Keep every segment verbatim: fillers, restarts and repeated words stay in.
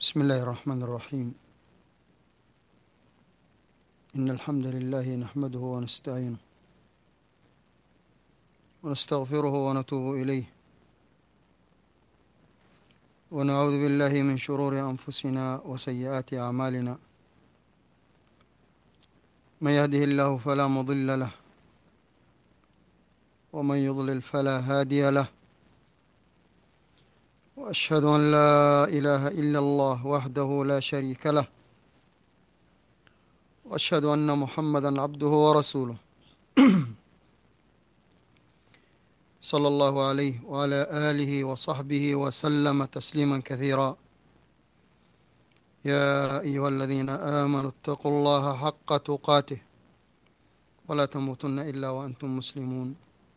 بسم الله الرحمن الرحيم. إن الحمد لله نحمده ونستعينه ونستغفره ونتوب إليه ونعوذ بالله من شرور أنفسنا وسيئات أعمالنا. من يهده الله فلا مضل له ومن يضلل فلا هادي له، وأشهد أن لا إله إلا الله وحده لا شريك له، وأشهد أن محمدا عبده ورسوله صلى الله عليه وعلى آله وصحبه وسلم تسليما كثيرا. يا أيها الذين آمنوا اتقوا الله حق تقاته ولا تموتن إلا وأنتم مسلمون.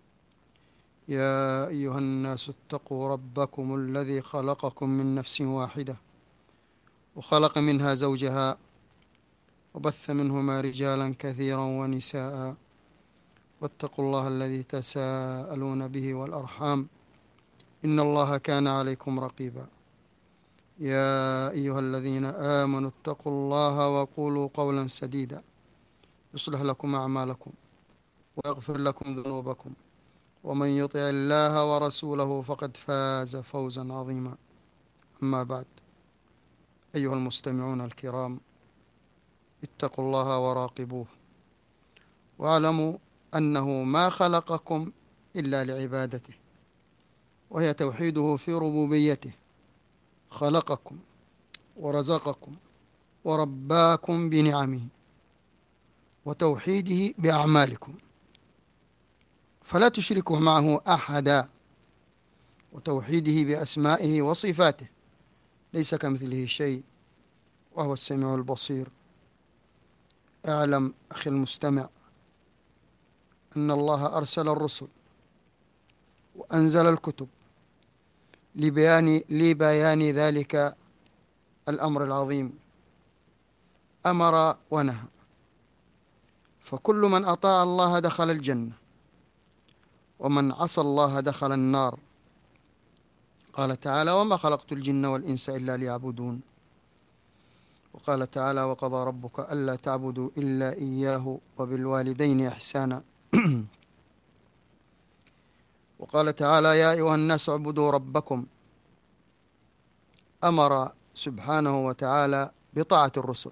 يا أيها الناس اتقوا ربكم الذي خلقكم من نفس واحدة وخلق منها زوجها وبث منهما رجالا كثيرا ونساء، واتقوا الله الذي تساءلون به والأرحام إن الله كان عليكم رقيبا. يا أيها الذين آمنوا اتقوا الله وقولوا قولا سديدا يصلح لكم أعمالكم ويغفر لكم ذنوبكم، ومن يطع الله ورسوله فقد فاز فوزا عظيما. أما بعد، أيها المستمعون الكرام، اتقوا الله وراقبوه، واعلموا أنه ما خلقكم إلا لعبادته، وهي توحيده في ربوبيته. خلقكم ورزقكم ورباكم بنعمه وتوحيده بأعمالكم، فلا تشركوا معه أحدا، وتوحيده بأسمائه وصفاته، ليس كمثله شيء وهو السميع البصير. اعلم أخي المستمع أن الله أرسل الرسل وأنزل الكتب لبيان لبيان ذلك الأمر العظيم، أمر ونهى، فكل من أطاع الله دخل الجنة، ومن عصى الله دخل النار. قال تعالى: وما خلقت الجن والإنس إلا ليعبدون. وقال تعالى: وقضى ربك ألا تعبدوا إلا إياه وبالوالدين إحسانا. وقال تعالى: يا أيها الناس اعبدوا ربكم. أمر سبحانه وتعالى بطاعة الرسل،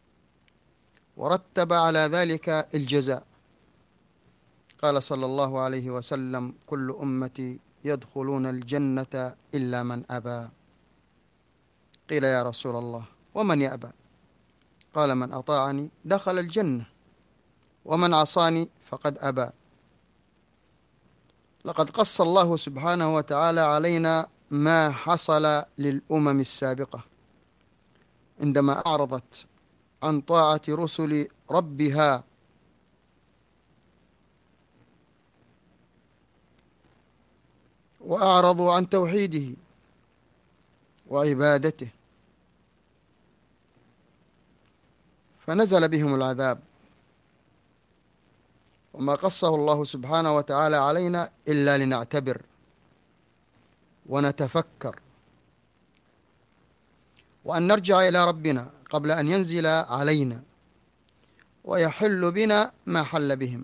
ورتب على ذلك الجزاء. قال صلى الله عليه وسلم: كل أمتي يدخلون الجنة إلا من أبى. قيل: يا رسول الله، ومن يأبى؟ قال: من أطاعني دخل الجنة، ومن عصاني فقد أبى. لقد قص الله سبحانه وتعالى علينا ما حصل للأمم السابقة عندما أعرضت عن طاعة رسل ربها، وأعرضوا عن توحيده وعبادته، فنزل بهم العذاب. وما قصه الله سبحانه وتعالى علينا إلا لنعتبر ونتفكر، وأن نرجع إلى ربنا قبل أن ينزل علينا ويحل بنا ما حل بهم.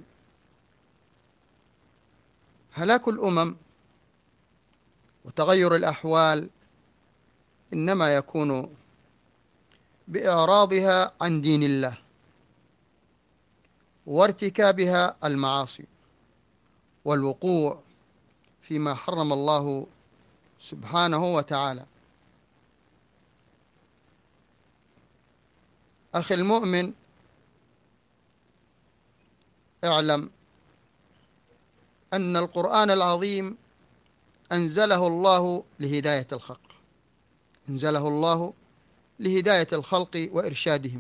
هلاك الأمم وتغير الأحوال إنما يكون بإعراضها عن دين الله وارتكابها المعاصي والوقوع فيما حرم الله سبحانه وتعالى. أخي المؤمن، اعلم أن القرآن العظيم أنزله الله لهداية الخلق، أنزله الله لهداية الخلق وإرشادهم،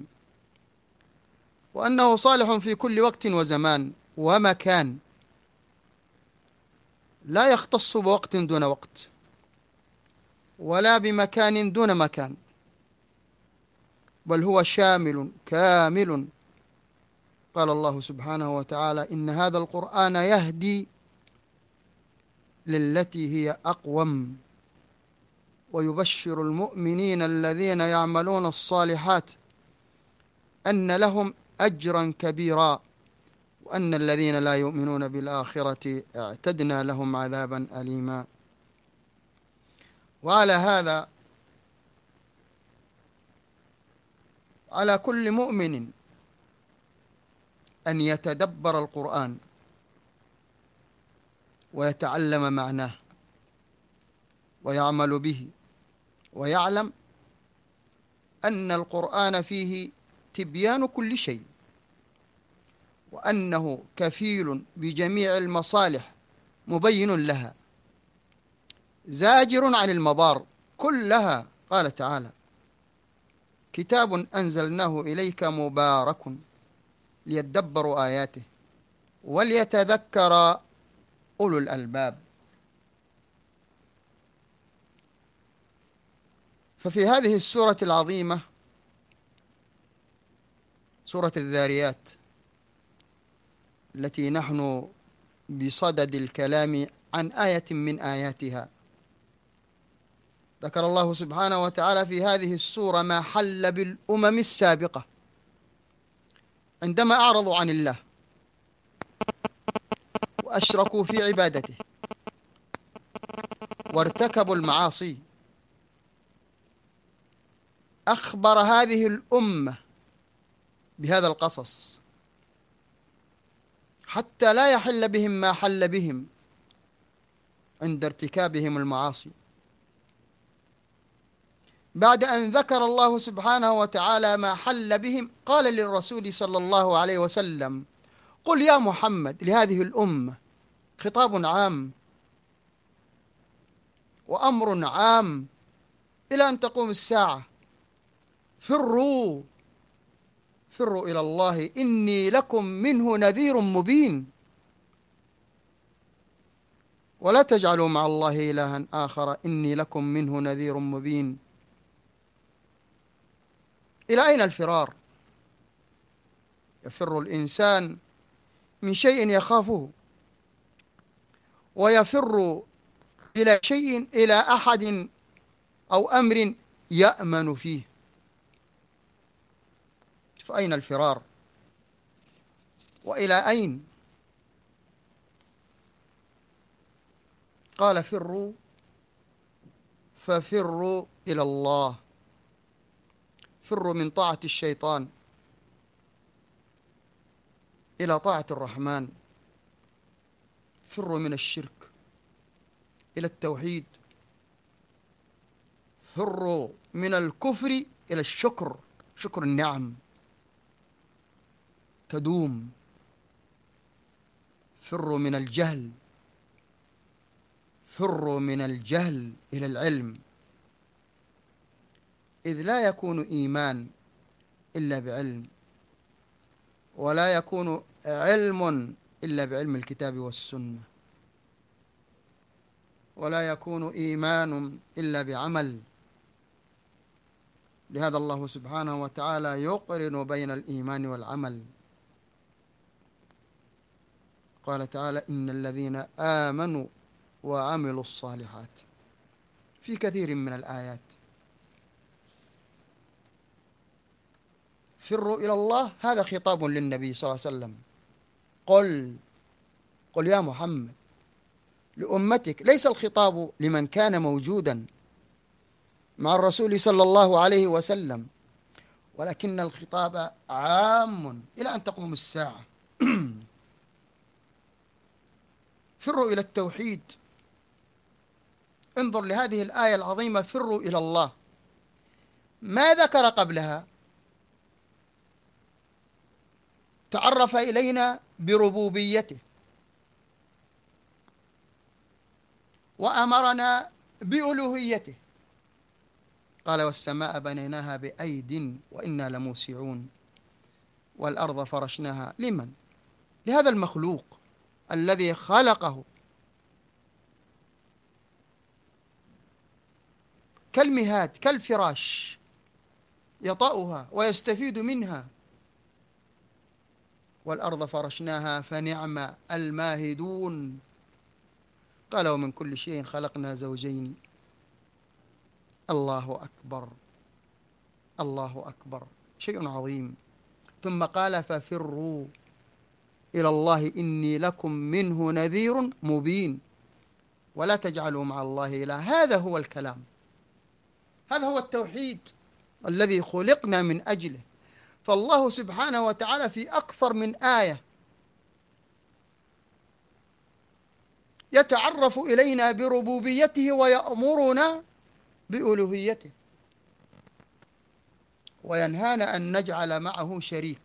وأنه صالح في كل وقت وزمان ومكان، لا يختص بوقت دون وقت ولا بمكان دون مكان، بل هو شامل كامل. قال الله سبحانه وتعالى: إن هذا القرآن يهدي للتي هي أقوم ويبشر المؤمنين الذين يعملون الصالحات أن لهم أجرا كبيرا وأن الذين لا يؤمنون بالآخرة اعتدنا لهم عذابا أليما. وعلى هذا على كل مؤمن أن يتدبر القرآن ويتعلم معناه ويعمل به، ويعلم أن القرآن فيه تبيان كل شيء، وأنه كفيل بجميع المصالح مبين لها، زاجر عن المضار كلها. قال تعالى: كتاب أنزلناه إليك مبارك ليدبروا آياته وليتذكر أولو الألباب. ففي هذه السورة العظيمة، سورة الذاريات، التي نحن بصدد الكلام عن آية من آياتها، ذكر الله سبحانه وتعالى في هذه السورة ما حل بالأمم السابقة عندما أعرضوا عن الله وأشركوا في عبادته وارتكبوا المعاصي. أخبر هذه الأمة بهذا القصص حتى لا يحل بهم ما حل بهم عند ارتكابهم المعاصي. بعد أن ذكر الله سبحانه وتعالى ما حل بهم، قال للرسول صلى الله عليه وسلم: قل يا محمد لهذه الأمة، خطاب عام وأمر عام إلى أن تقوم الساعة: فروا فروا إلى الله إني لكم منه نذير مبين، ولا تجعلوا مع الله إلها آخر إني لكم منه نذير مبين. إلى أين الفرار؟ يفر الإنسان من شيء يخافه، ويفر إلى شيء إلى أحد أو أمر يأمن فيه. فأين الفرار؟ وإلى أين؟ قال: فروا ففروا إلى الله. فروا من طاعة الشيطان إلى طاعة الرحمن، فروا من الشرك إلى التوحيد، فروا من الكفر إلى الشكر، شكر النعم تدوم. فروا من الجهل فروا من الجهل إلى العلم، إذ لا يكون إيمان إلا بعلم، ولا يكون علم إلا بعلم الكتاب والسنة، ولا يكون إيمان إلا بعمل. لهذا الله سبحانه وتعالى يقرن بين الإيمان والعمل. قال تعالى: إن الذين آمنوا وعملوا الصالحات، في كثير من الآيات. فروا إلى الله، هذا خطاب للنبي صلى الله عليه وسلم. قل قل يا محمد لأمتك، ليس الخطاب لمن كان موجودا مع الرسول صلى الله عليه وسلم، ولكن الخطاب عام إلى أن تقوم الساعة. فروا إلى التوحيد. انظر لهذه الآية العظيمة: فروا إلى الله. ما ذكر قبلها؟ تعرف إلينا بربوبيته، وأمرنا بألوهيته. قال: والسماء بنيناها بأيد وإنا لموسعون، والأرض فرشناها لمن؟ لهذا المخلوق الذي خلقه كالمهاد كالفراش، يطأها ويستفيد منها. والأرض فرشناها فنعم الماهدون. قال: ومن كل شيء خلقنا زوجين الله أكبر، الله أكبر، شيء عظيم. ثم قال ففروا إلى الله إني لكم منه نذير مبين ولا تجعلوا مع الله إله. هذا هو الكلام، هذا هو التوحيد الذي خلقنا من أجله. فالله سبحانه وتعالى في أكثر من آية يتعرف إلينا بربوبيته ويأمرنا بألوهيته وينهانا أن نجعل معه شريك.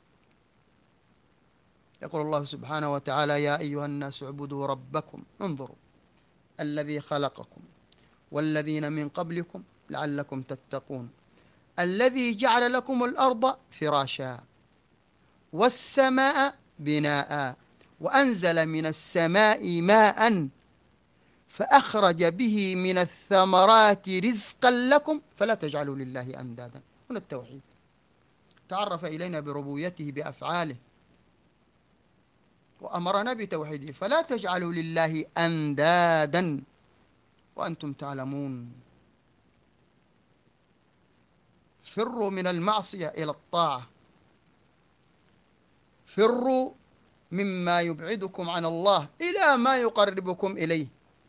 يقول الله سبحانه وتعالى يا أيها الناس اعبدوا ربكم انظروا الذي خلقكم والذين من قبلكم لعلكم تتقون الذي جعل لكم الأرض فراشا والسماء بناء وأنزل من السماء ماء فأخرج به من الثمرات رزقا لكم فلا تجعلوا لله أندادا. هنا التوحيد، تعرف إلينا بربوبيته بأفعاله وأمرنا بتوحيده. فلا تجعلوا لله أندادا وأنتم تعلمون. فروا من المعصية إلى الطاعة، فروا مما يبعدكم عن الله إلى ما يقربكم إليه،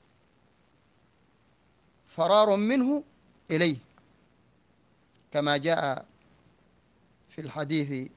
فرار منه إليه كما جاء في الحديث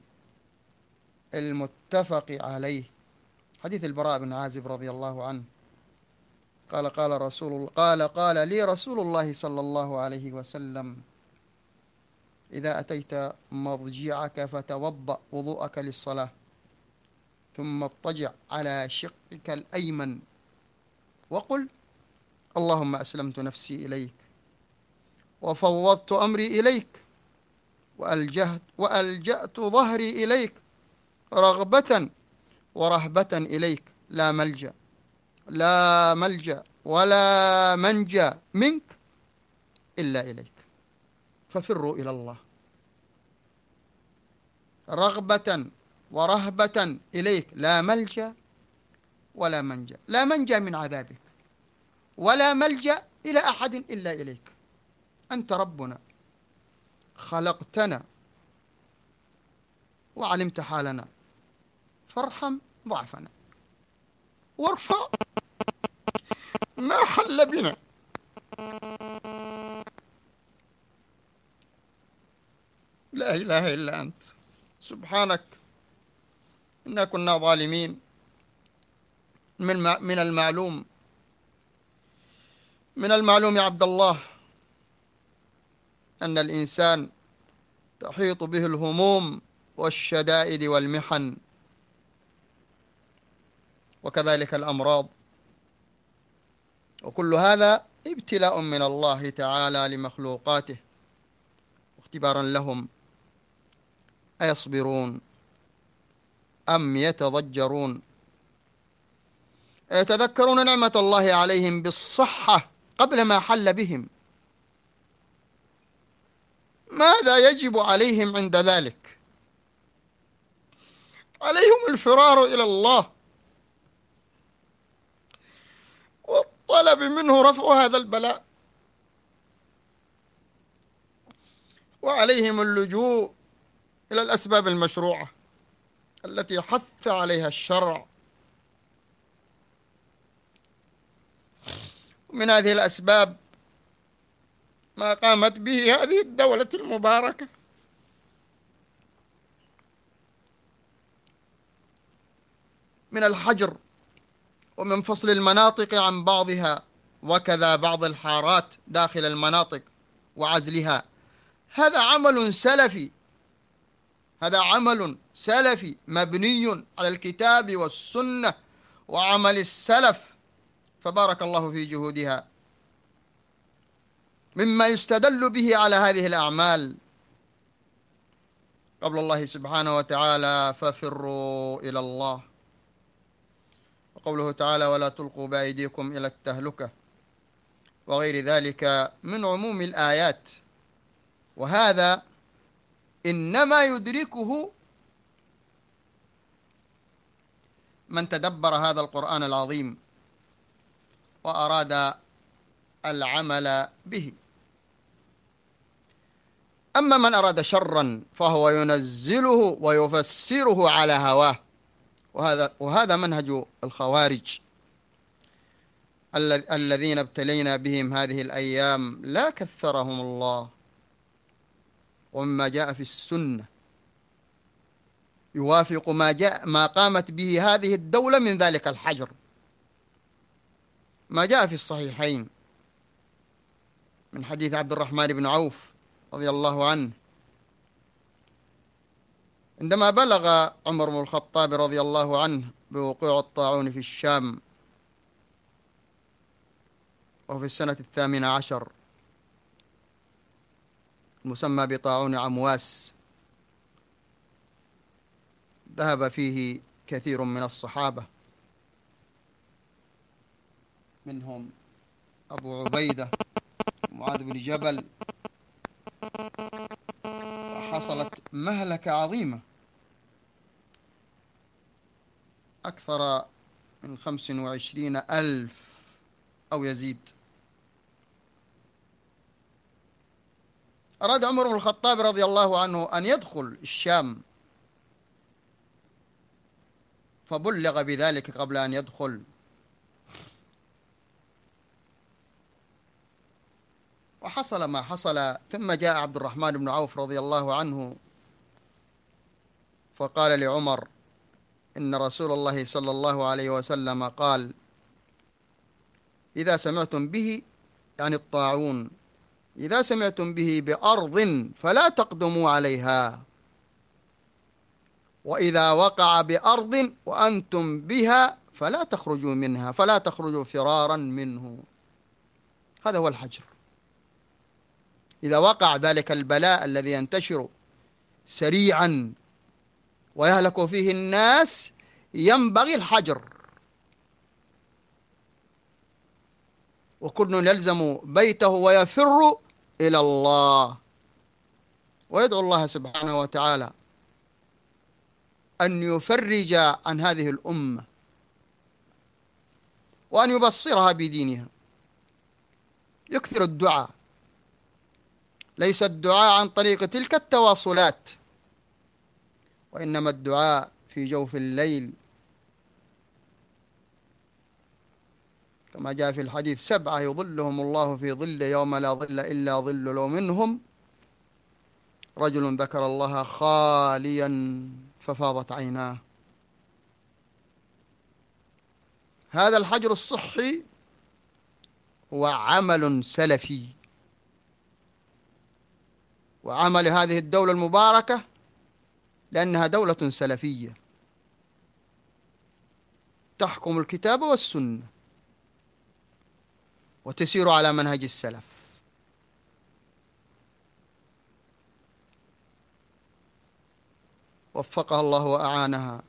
المتفق عليه، حديث البراء بن عازب رضي الله عنه قال قال رسول الله قال قال لي رسول الله صلى الله عليه وسلم إذا أتيت مضجعك فتوضأ وضوءك للصلاة ثم اضطجع على شقك الأيمن وقل اللهم أسلمت نفسي إليك وفوضت أمري إليك وألجأت, وألجأت ظهري إليك رغبة ورهبة إليك لا ملجأ لا ملجأ ولا منجا منك إلا إليك ففروا إلى الله رغبة ورهبة إليك لا ملجأ ولا منجا، لا منجا من عذابك ولا ملجأ إلى أحد إلا إليك. أنت ربنا خلقتنا وعلمت حالنا فارحم ضعفنا وارفع ما حل بنا. لا إله إلا أنت سبحانك إنا كنا ظالمين. من من المعلوم من المعلوم يا عبد الله أن الإنسان تحيط به الهموم والشدائد والمحن وكذلك الأمراض، وكل هذا ابتلاء من الله تعالى لمخلوقاته واختبارا لهم أيصبرون أم يتضجرون يتذكرون نعمة الله عليهم بالصحة قبل ما حل بهم. ماذا يجب عليهم عند ذلك؟ عليهم الفرار إلى الله والطلب منه رفع هذا البلاء، وعليهم اللجوء إلى الأسباب المشروعة التي حث عليها الشرع. من هذه الأسباب ما قامت به هذه الدولة المباركة من الحجر ومن فصل المناطق عن بعضها وكذا بعض الحارات داخل المناطق وعزلها. هذا عمل سلفي، هذا عمل سلفي مبني على الكتاب والسنة وعمل السلف، فبارك الله في جهودها. مما يستدل به على هذه الأعمال قبل الله سبحانه وتعالى ففروا إلى الله، وقوله تعالى ولا تلقوا بأيديكم إلى التهلكة، وغير ذلك من عموم الآيات. وهذا إنما يدركه من تدبر هذا القرآن العظيم وأراد العمل به. أما من أراد شرا فهو ينزله ويفسره على هواه، وهذا وهذا منهج الخوارج الذين ابتلينا بهم هذه الأيام، لا كثرهم الله. ومما جاء في السنة يوافق ما جاء ما قامت به هذه الدولة من ذلك الحجر، ما جاء في الصحيحين من حديث عبد الرحمن بن عوف رضي الله عنه عندما بلغ عمر بن الخطاب رضي الله عنه بوقوع الطاعون في الشام، وفي السنة الثامنة عشر، مسمى بطاعون عمواس، ذهب فيه كثير من الصحابة، منهم أبو عبيدة معاذ بن جبل، حصلت مهلكة عظيمة، أكثر من خمس وعشرين ألف أو يزيد. أراد عمر بن الخطاب رضي الله عنه أن يدخل الشام، فبلغ بذلك قبل أن يدخل، وحصل ما حصل. ثم جاء عبد الرحمن بن عوف رضي الله عنه فقال لعمر: إن رسول الله صلى الله عليه وسلم قال: إذا سمعتم به، يعني الطاعون، إذا سمعتم به بأرض فلا تقدموا عليها، وإذا وقع بأرض وأنتم بها فلا تخرجوا منها، فلا تخرجوا فرارا منه. هذا هو الحجر. إذا وقع ذلك البلاء الذي ينتشر سريعا ويهلك فيه الناس ينبغي الحجر، وكل يلزم بيته ويفر إلى الله، ويدعو الله سبحانه وتعالى أن يفرج عن هذه الأمة وأن يبصرها بدينها. يكثر الدعاء، ليس الدعاء عن طريق تلك التواصلات، وإنما الدعاء في جوف الليل، كما جاء في الحديث: سبعة يظلهم الله في ظل يوم لا ظل إلا ظل، ومنهم رجل ذكر الله خاليا ففاضت عيناه. هذا الحجر الصحي هو عمل سلفي، وعمل هذه الدولة المباركة لأنها دولة سلفية تحكم الكتاب والسنة وتسير على منهج السلف. وفقها الله وأعانها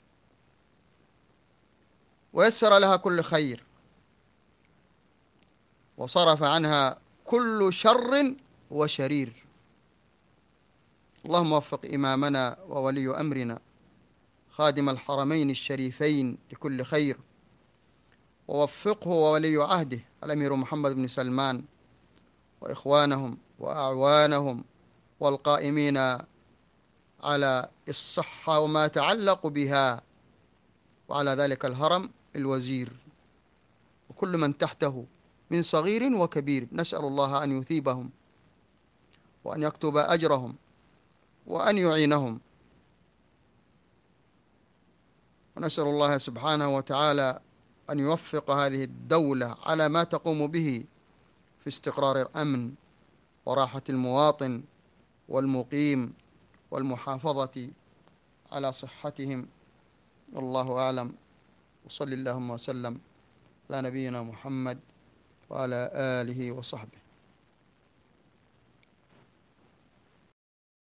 ويسر لها كل خير، وصرف عنها كل شر وشرير. اللهم وفق إمامنا وولي أمرنا خادم الحرمين الشريفين لكل خير، ووفقه وولي عهده الأمير محمد بن سلمان وإخوانهم وأعوانهم والقائمين على الصحة وما يتعلق بها، وعلى ذلك الهرم الوزير وكل من تحته من صغير وكبير. نسأل الله أن يثيبهم وأن يكتب أجرهم وأن يعينهم، ونسأل الله سبحانه وتعالى أن يوفق هذه الدولة على ما تقوم به في استقرار الأمن وراحة المواطن والمقيم والمحافظة على صحتهم. والله أعلم، وصل اللهم وسلم على نبينا محمد وعلى آله وصحبه.